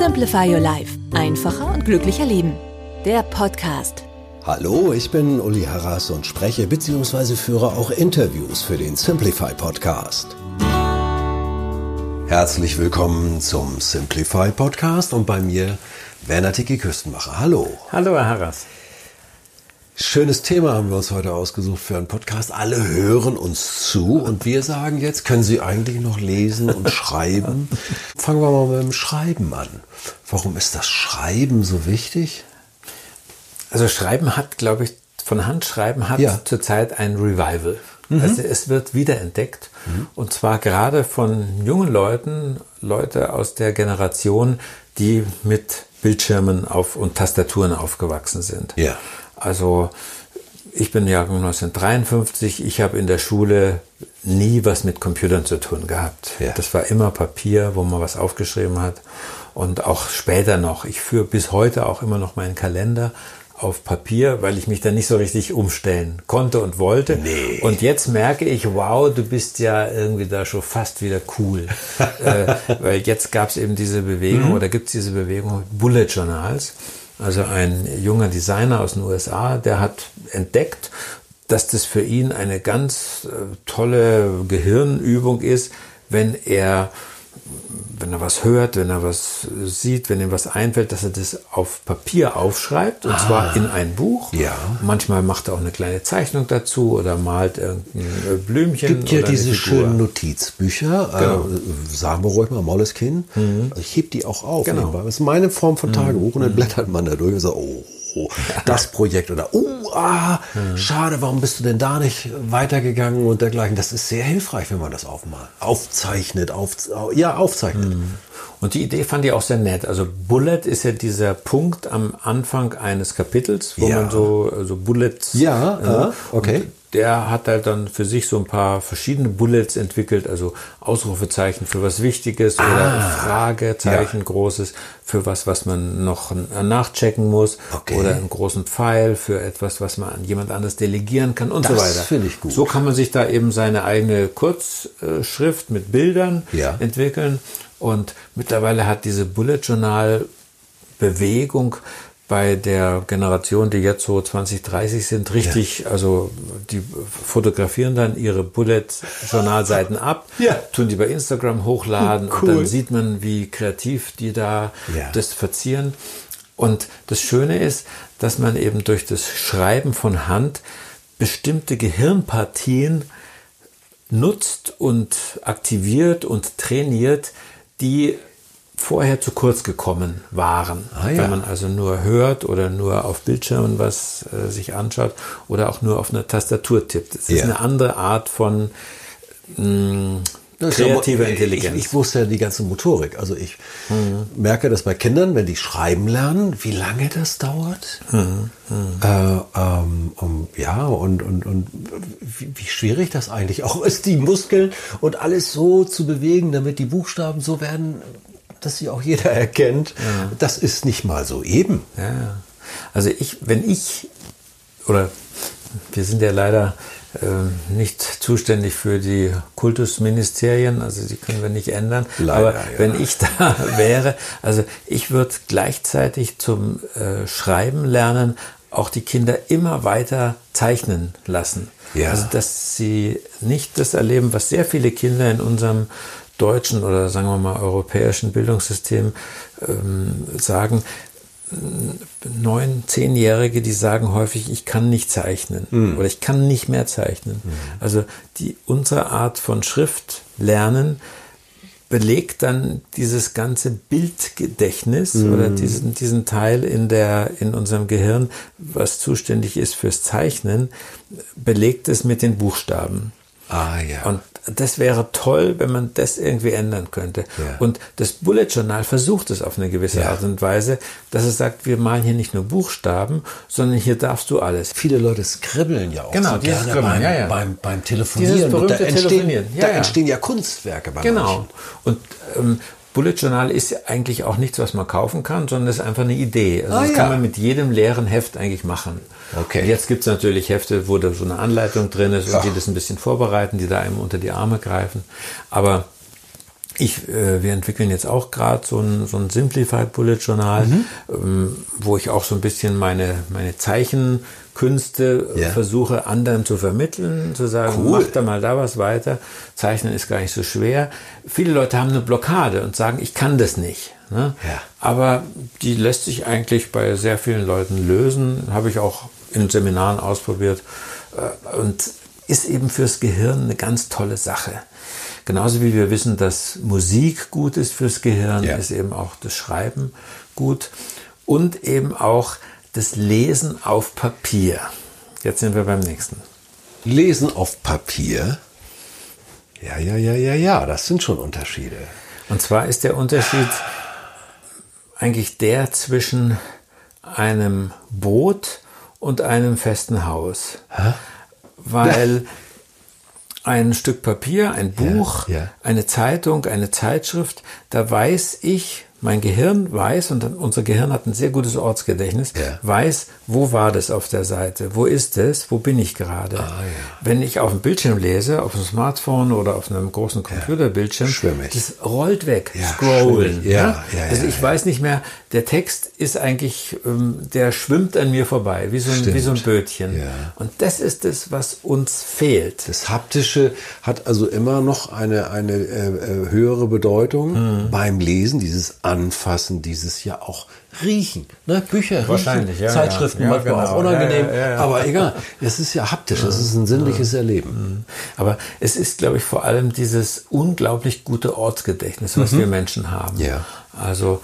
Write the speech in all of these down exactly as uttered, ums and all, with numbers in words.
Simplify Your Life. Einfacher und glücklicher leben. Der Podcast. Hallo, ich bin Uli Harras und spreche bzw. führe auch Interviews für den Simplify Podcast. Herzlich willkommen zum Simplify Podcast und bei mir Werner Tiki Küstenmacher. Hallo. Hallo, Herr Harras. Schönes Thema haben wir uns heute ausgesucht für einen Podcast. Alle hören uns zu und wir sagen jetzt, können Sie eigentlich noch lesen und schreiben? Fangen wir mal mit dem Schreiben an. Warum ist das Schreiben so wichtig? Also Schreiben hat, glaube ich, von Handschreiben hat ja. zurzeit ein Revival. Mhm. Also es wird wiederentdeckt. Mhm. Und zwar gerade von jungen Leuten, Leute aus der Generation, die mit Bildschirmen auf und Tastaturen aufgewachsen sind. Ja. Also ich bin Jahrgang neunzehnhundertdreiundfünfzig, ich habe in der Schule nie was mit Computern zu tun gehabt. Ja. Das war immer Papier, wo man was aufgeschrieben hat. Und auch später noch. Ich führe bis heute auch immer noch meinen Kalender auf Papier, weil ich mich da nicht so richtig umstellen konnte und wollte. Nee. Und jetzt merke ich, wow, du bist ja irgendwie da schon fast wieder cool. äh, weil jetzt gab es eben diese Bewegung, mhm. oder gibt es diese Bewegung Bullet Journals. Also ein junger Designer aus den U S A, der hat entdeckt, dass das für ihn eine ganz äh, tolle Gehirnübung ist, wenn er wenn er was hört, wenn er was sieht, wenn ihm was einfällt, dass er das auf Papier aufschreibt, und ah. zwar in ein Buch. Ja. Manchmal macht er auch eine kleine Zeichnung dazu oder malt irgendein Blümchen. Es gibt ja diese schönen Notizbücher, genau. äh, sagen wir ruhig mal Moleskine. Mhm. Also ich heb die auch auf. Genau. Das ist meine Form von Tagebuch, mhm. und dann blättert man da durch und sagt, oh, oh das Projekt oder oh, ah, mhm. schade, warum bist du denn da nicht weitergegangen und dergleichen. Das ist sehr hilfreich, wenn man das aufmalt, aufzeichnet, auf, ja, aufzeichnet. Mhm. Und die Idee fand ich auch sehr nett. Also Bullet ist ja dieser Punkt am Anfang eines Kapitels, wo ja. man so, so Bullets... Ja, äh, okay. Der hat halt dann für sich so ein paar verschiedene Bullets entwickelt, also Ausrufezeichen für was Wichtiges ah, oder Fragezeichen ja. großes für was, was man noch nachchecken muss, okay. oder einen großen Pfeil für etwas, was man an jemand anderes delegieren kann und das so weiter. Das finde ich gut. So kann man sich da eben seine eigene Kurzschrift mit Bildern ja. entwickeln, und mittlerweile hat diese Bullet Journal Bewegung bei der Generation, die jetzt so zwanzig, dreißig sind, richtig, ja. also die fotografieren dann ihre Bullet-Journal-Seiten ab, ja. tun die bei Instagram hochladen, cool. und dann sieht man, wie kreativ die da ja. das verzieren. Und das Schöne ist, dass man eben durch das Schreiben von Hand bestimmte Gehirnpartien nutzt und aktiviert und trainiert, die vorher zu kurz gekommen waren. Ah, ja. Wenn man also nur hört oder nur auf Bildschirmen was äh, sich anschaut oder auch nur auf einer Tastatur tippt. Es ja. ist eine andere Art von mh, kreativer ja, Intelligenz. Ich, ich wusste ja die ganze Motorik. Also ich mhm. merke das bei Kindern, wenn die schreiben lernen, wie lange das dauert. Mhm. Mhm. Äh, ähm, um, ja, und, und, und wie, wie schwierig das eigentlich auch ist, die Muskeln und alles so zu bewegen, damit die Buchstaben so werden, dass sie auch jeder erkennt. Ja. Das ist nicht mal so eben. Ja. Also ich, wenn ich, oder wir sind ja leider äh, nicht zuständig für die Kultusministerien, also die können wir nicht ändern. Leider, aber ja. wenn ich da wäre, also ich würde gleichzeitig zum äh, Schreiben lernen auch die Kinder immer weiter zeichnen lassen. Ja. Also dass sie nicht das erleben, was sehr viele Kinder in unserem deutschen oder sagen wir mal europäischen Bildungssystem ähm, sagen. Neun-, zehnjährige, die sagen häufig, ich kann nicht zeichnen mhm. oder ich kann nicht mehr zeichnen. Mhm. Also die, unsere Art von Schrift lernen belegt dann dieses ganze Bildgedächtnis mhm. oder diesen, diesen Teil in der, in unserem Gehirn, was zuständig ist fürs Zeichnen, belegt es mit den Buchstaben. Ah, ja. Und das wäre toll, wenn man das irgendwie ändern könnte. Ja. Und das Bullet Journal versucht es auf eine gewisse ja. Art und Weise, dass es sagt, wir malen hier nicht nur Buchstaben, sondern hier darfst du alles. Viele Leute skribbeln ja auch genau, so gerne beim, ja, ja. beim, beim Telefonieren. Dieses berühmte da entstehen, Telefonieren. Ja, da ja. entstehen ja Kunstwerke bei Genau. manchen. Und ähm, Bullet Journal ist ja eigentlich auch nichts, was man kaufen kann, sondern es ist einfach eine Idee. Also ah, das ja. kann man mit jedem leeren Heft eigentlich machen. Okay. Und jetzt gibt es natürlich Hefte, wo da so eine Anleitung drin ist und Ach. die das ein bisschen vorbereiten, die da einem unter die Arme greifen. Aber Ich, äh, wir entwickeln jetzt auch gerade so ein, so ein Simplified Bullet Journal, mhm. ähm, wo ich auch so ein bisschen meine, meine Zeichenkünste ja. versuche, anderen zu vermitteln, zu sagen, cool. mach da mal da was weiter. Zeichnen ist gar nicht so schwer. Viele Leute haben eine Blockade und sagen, ich kann das nicht. Ne? Ja. Aber die lässt sich eigentlich bei sehr vielen Leuten lösen. Habe ich auch in Seminaren ausprobiert. Äh, und ist eben fürs Gehirn eine ganz tolle Sache. Genauso wie wir wissen, dass Musik gut ist fürs Gehirn, ja. ist eben auch das Schreiben gut und eben auch das Lesen auf Papier. Jetzt sind wir beim nächsten. Lesen auf Papier? Ja, ja, ja, ja, ja, das sind schon Unterschiede. Und zwar ist der Unterschied eigentlich der zwischen einem Boot und einem festen Haus. Hä? Weil... Ja. Ein Stück Papier, ein Buch, ja, ja. eine Zeitung, eine Zeitschrift, da weiß ich, mein Gehirn weiß, und unser Gehirn hat ein sehr gutes Ortsgedächtnis, ja. weiß, wo war das auf der Seite, wo ist es, wo bin ich gerade. Ah, ja. Wenn ich auf dem Bildschirm lese, auf einem Smartphone oder auf einem großen Computerbildschirm, Schwimmig. das rollt weg, ja, scrollen. Ja, ja, ja, also ich ja, weiß nicht mehr, der Text ist eigentlich, der schwimmt an mir vorbei, wie so ein, wie so ein Bötchen. Ja. Und das ist es, was uns fehlt. Das Haptische hat also immer noch eine, eine äh, höhere Bedeutung mhm. beim Lesen, dieses Anfassen, dieses ja auch Riechen. Ne? Bücher Wahrscheinlich, riechen, ja, Zeitschriften ja, manchmal genau. auch unangenehm, ja, ja, ja. aber egal. Es ist ja haptisch, es ist ein sinnliches Erleben. Aber es ist, glaube ich, vor allem dieses unglaublich gute Ortsgedächtnis, was mhm. wir Menschen haben. Ja. Also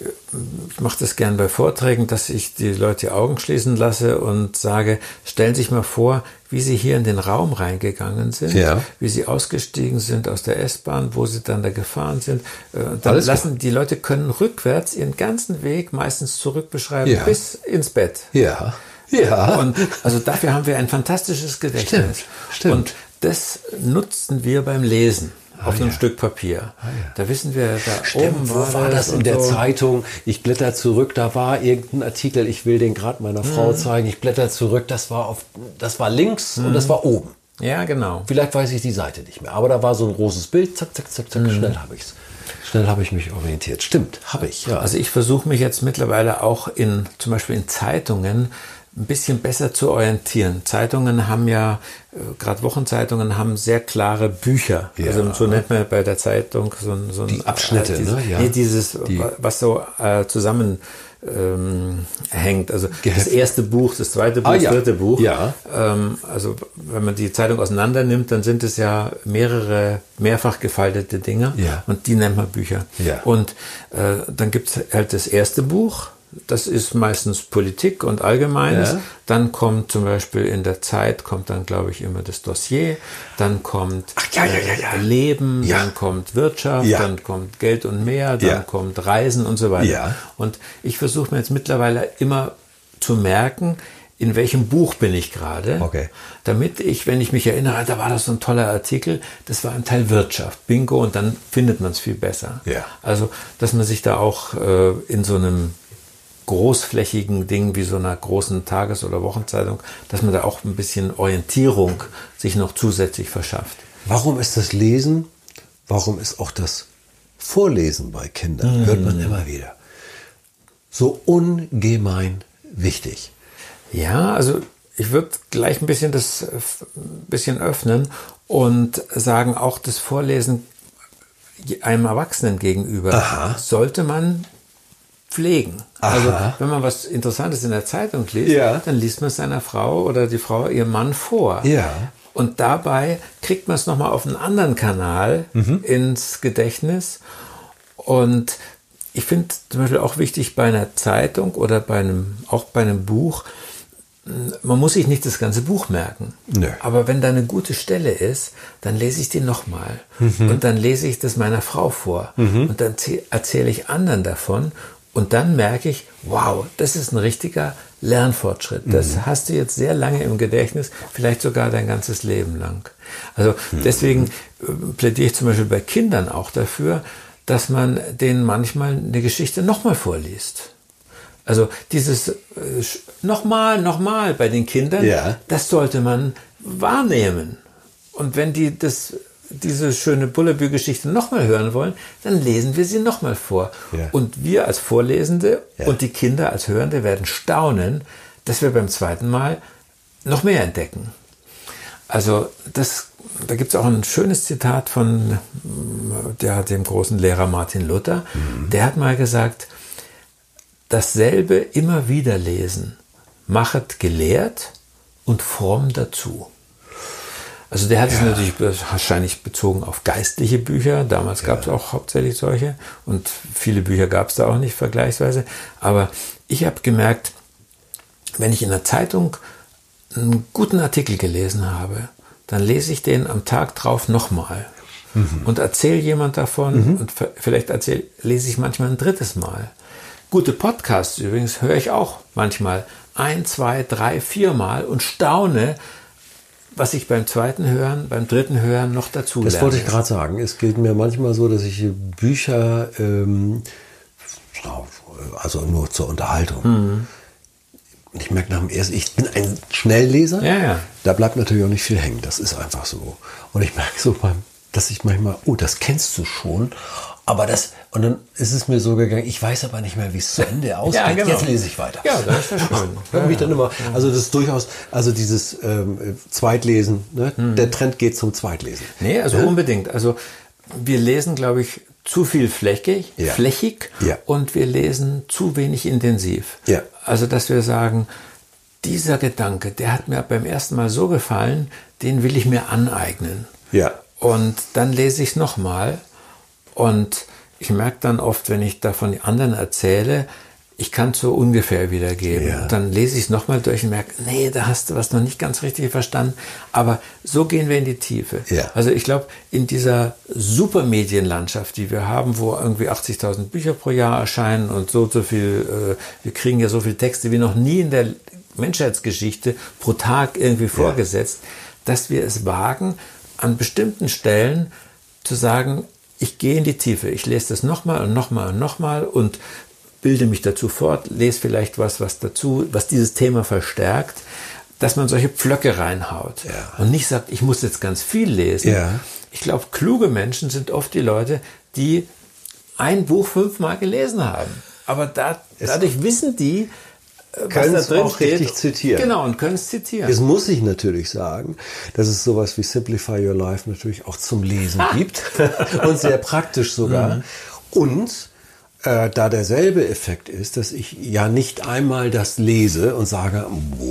ich mache das gern bei Vorträgen, dass ich die Leute die Augen schließen lasse und sage, stellen Sie sich mal vor, wie Sie hier in den Raum reingegangen sind, ja. wie Sie ausgestiegen sind aus der S-Bahn, wo Sie dann da gefahren sind. Dann Alles lassen die Leute können rückwärts ihren ganzen Weg meistens zurück beschreiben ja. bis ins Bett. Ja, ja. Und also dafür haben wir ein fantastisches Gedächtnis. Stimmt. Stimmt. Und das nutzen wir beim Lesen. Auf ah, einem ja. Stück Papier. Ah, ja. Da wissen wir, da Stimmt, oben wo war, war das das in der so. Zeitung? Ich blätter zurück, da war irgendein Artikel, ich will den gerade meiner Frau mhm. zeigen. Ich blätter zurück, das war auf, das war links mhm. und das war oben. Ja, genau. Vielleicht weiß ich die Seite nicht mehr, aber da war so ein großes Bild, zack, zack, zack, zack, mhm. schnell habe ich's. Schnell habe ich mich orientiert. Stimmt, habe ich, ja. Also ich versuche mich jetzt mittlerweile auch in, zum Beispiel in Zeitungen, ein bisschen besser zu orientieren. Zeitungen haben ja, äh, gerade Wochenzeitungen haben sehr klare Bücher. Ja. Also so nennt man bei der Zeitung so, so die Abschnitte, äh, dieses, ne? Ja. Nee, dieses, die. was so äh, zusammen ähm, hängt. Also Geheft. Das erste Buch, das zweite Buch, ah, das ja. dritte Buch. Ja. Ähm, also wenn man die Zeitung auseinander nimmt, dann sind es ja mehrere mehrfach gefaltete Dinge. Ja. Und die nennt man Bücher. Ja. Und äh, dann gibt es halt das erste Buch. Das ist meistens Politik und Allgemeines. Ja. Dann kommt zum Beispiel in der Zeit, kommt dann, glaube ich, immer das Dossier. Dann kommt Ach, ja, ja, ja, ja. Leben, ja. dann kommt Wirtschaft, ja. dann kommt Geld und mehr, dann ja. kommt Reisen und so weiter. Ja. Und ich versuche mir jetzt mittlerweile immer zu merken, in welchem Buch bin ich gerade, okay. damit ich, wenn ich mich erinnere, da war das so ein toller Artikel, das war ein Teil Wirtschaft, Bingo, und dann findet man es viel besser. Ja. Also, dass man sich da auch äh, in so einem großflächigen Ding wie so einer großen Tages- oder Wochenzeitung, dass man da auch ein bisschen Orientierung sich noch zusätzlich verschafft. Warum ist das Lesen, warum ist auch das Vorlesen bei Kindern, mhm. hört man immer wieder, so ungemein wichtig? Ja, also ich würde gleich ein bisschen das ein bisschen öffnen und sagen, auch das Vorlesen einem Erwachsenen gegenüber Aha. sollte man pflegen. Aha. Also wenn man was Interessantes in der Zeitung liest, ja. dann liest man es seiner Frau oder die Frau ihrem Mann vor. Ja. Und dabei kriegt man es nochmal auf einen anderen Kanal mhm. ins Gedächtnis. Und ich finde zum Beispiel auch wichtig bei einer Zeitung oder bei einem, auch bei einem Buch, man muss sich nicht das ganze Buch merken. Nö. Aber wenn da eine gute Stelle ist, dann lese ich die nochmal. Mhm. Und dann lese ich das meiner Frau vor. Mhm. Und dann erzähle ich anderen davon. Und dann merke ich, wow, das ist ein richtiger Lernfortschritt. Das mhm. hast du jetzt sehr lange im Gedächtnis, vielleicht sogar dein ganzes Leben lang. Also mhm. deswegen plädiere ich zum Beispiel bei Kindern auch dafür, dass man denen manchmal eine Geschichte nochmal vorliest. Also dieses äh, nochmal, nochmal bei den Kindern, ja. das sollte man wahrnehmen. Und wenn die das diese schöne Bullabü-Geschichte nochmal hören wollen, dann lesen wir sie nochmal vor. Ja. Und wir als Vorlesende ja. und die Kinder als Hörende werden staunen, dass wir beim zweiten Mal noch mehr entdecken. Also das, da gibt es auch ein schönes Zitat von der, dem großen Lehrer Martin Luther. Mhm. Der hat mal gesagt, dasselbe immer wieder lesen, machet gelehrt und fromm dazu. Also der hat ja. es natürlich wahrscheinlich bezogen auf geistliche Bücher. Damals ja. gab es auch hauptsächlich solche und viele Bücher gab es da auch nicht vergleichsweise. Aber ich habe gemerkt, wenn ich in der Zeitung einen guten Artikel gelesen habe, dann lese ich den am Tag drauf nochmal mhm. und erzähle jemand davon mhm. und vielleicht erzähl, lese ich manchmal ein drittes Mal. Gute Podcasts übrigens höre ich auch manchmal ein, zwei, drei, vier Mal und staune, was ich beim zweiten Hören, beim dritten Hören noch dazu lerne. Das wollte ich gerade sagen. Es geht mir manchmal so, dass ich Bücher, ähm, also nur zur Unterhaltung, mhm. und ich merke nach dem ersten, ich bin ein Schnellleser, ja, ja. da bleibt natürlich auch nicht viel hängen, das ist einfach so. Und ich merke so, dass ich manchmal, oh, das kennst du schon, aber das, und dann ist es mir so gegangen, ich weiß aber nicht mehr, wie es zu Ende ausgeht, ja, genau. Jetzt lese ich weiter. Ja, das ist ja schön. Ja, ja. Dann immer, also das ist durchaus, also dieses ähm, Zweitlesen, ne? Mhm. Der Trend geht zum Zweitlesen. Nee, also ja? unbedingt. Also wir lesen, glaube ich, zu viel flächig, ja. flächig ja. und wir lesen zu wenig intensiv. Ja. Also, dass wir sagen, dieser Gedanke, der hat mir beim ersten Mal so gefallen, den will ich mir aneignen. Ja. Und dann lese ich es nochmal und ich merke dann oft, wenn ich da von anderen erzähle, ich kann es so ungefähr wiedergeben. Ja. Und dann lese ich es nochmal durch und merke, nee, da hast du was noch nicht ganz richtig verstanden. Aber so gehen wir in die Tiefe. Ja. Also ich glaube, in dieser Supermedienlandschaft, die wir haben, wo irgendwie achtzigtausend Bücher pro Jahr erscheinen und so, so viel, äh, wir kriegen ja so viele Texte wie noch nie in der Menschheitsgeschichte pro Tag irgendwie vorgesetzt, ja. dass wir es wagen, an bestimmten Stellen zu sagen, ich gehe in die Tiefe, ich lese das nochmal und nochmal und nochmal und bilde mich dazu fort, lese vielleicht was, was dazu, was dieses Thema verstärkt, dass man solche Pflöcke reinhaut ja. und nicht sagt, ich muss jetzt ganz viel lesen. Ja. Ich glaube, kluge Menschen sind oft die Leute, die ein Buch fünfmal gelesen haben. Aber da, dadurch wissen die, können es auch richtig zitieren. Genau, und können es zitieren. Jetzt muss ich natürlich sagen, dass es sowas wie Simplify Your Life natürlich auch zum Lesen gibt und sehr praktisch sogar. Mhm. Und äh, da derselbe Effekt ist, dass ich ja nicht einmal das lese und sage,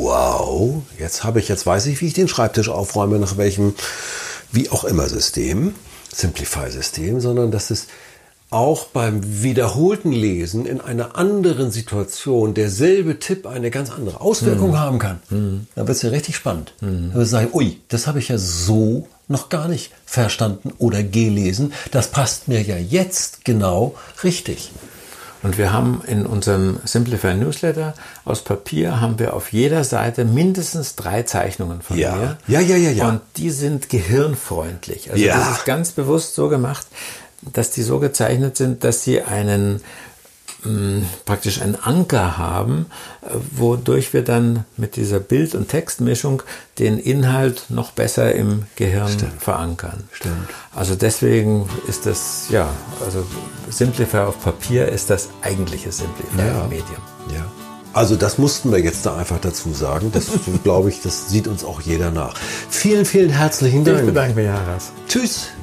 wow, jetzt habe ich, jetzt weiß ich, wie ich den Schreibtisch aufräume, nach welchem, wie auch immer System, Simplify-System, sondern dass es auch beim wiederholten Lesen in einer anderen Situation derselbe Tipp eine ganz andere Auswirkung mhm. haben kann. Mhm. Dann wird es ja richtig spannend. Mhm. Dann wird es sagen, ui, das habe ich ja so noch gar nicht verstanden oder gelesen. Das passt mir ja jetzt genau richtig. Und wir haben in unserem Simplify Newsletter aus Papier haben wir auf jeder Seite mindestens drei Zeichnungen von ja. mir. Ja, ja, ja, ja. Und die sind gehirnfreundlich. Also ja. das ist ganz bewusst so gemacht, dass die so gezeichnet sind, dass sie einen mh, praktisch einen Anker haben, äh, wodurch wir dann mit dieser Bild- und Textmischung den Inhalt noch besser im Gehirn Stimmt. verankern. Stimmt. Also deswegen ist das, ja, also Simplify auf Papier ist das eigentliche Simplify-Medium. Ja. ja. Also das mussten wir jetzt da einfach dazu sagen. Das glaube ich, das sieht uns auch jeder nach. Vielen, vielen herzlichen Dank. Ich bedanke mich, Haras. Tschüss.